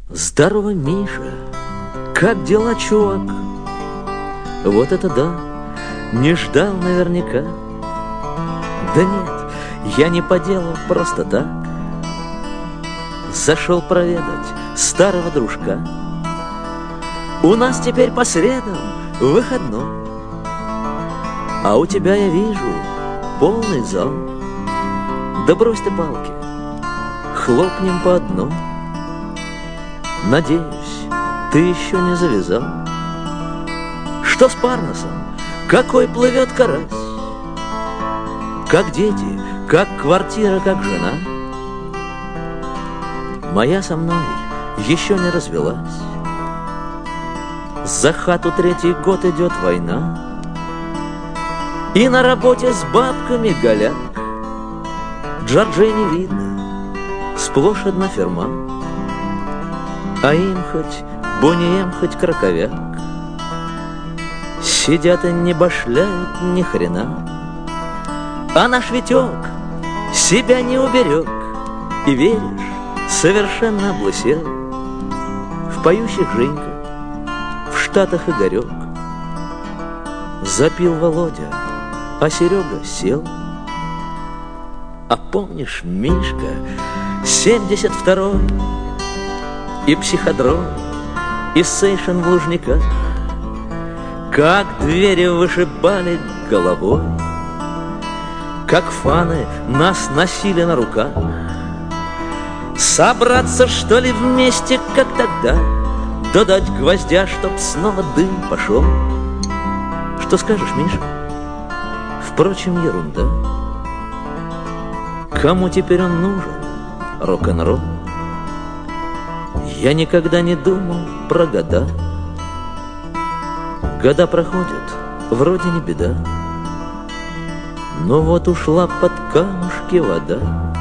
Здорово, Миша, как дела, чувак? Вот это да, не ждал наверняка. Да нет, я не по делу, просто так. Зашел проведать старого дружка. У нас теперь по средам выходной, а у тебя, я вижу, полный зал. Да брось ты палки, хлопнем по одной. Надеюсь, ты еще не завязал. Что с Парнасом? Какой плывет карась? Как дети, как квартира, как жена? Моя со мной еще не развелась. За хату 3-й год идет война, и на работе с бабками голяк. Джорджей не видно, сплошь одна ферма, а им хоть Бонием, хоть краковяк. Сидят и не башляют ни хрена, а наш Витек себя не уберег, и веришь, совершенно облысел. В поющих Женька, в Штатах Игорек. Запил Володя, а Серега сел. А помнишь, Мишка, 72-й, и психодром, и сейшен в Лужниках, как двери вышибали головой, как фаны нас носили на руках. Собраться, что ли, вместе, как тогда, да дать гвоздя, чтоб снова дым пошел. Что скажешь, Миша? Впрочем, ерунда. Кому теперь он нужен, рок-н-ролл? Я никогда не думал про года. Года проходят, вроде не беда. Но вот ушла под камушки вода,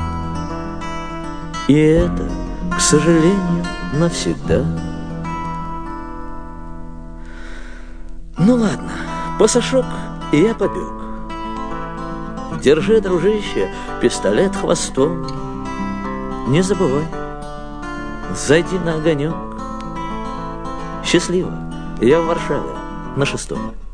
и это, к сожалению, навсегда. Ну ладно, пасашок, и я побег. Держи, дружище, пистолет хвостом. Не забывай, зайди на огонек. Счастливо, я в Варшаве на 6-м.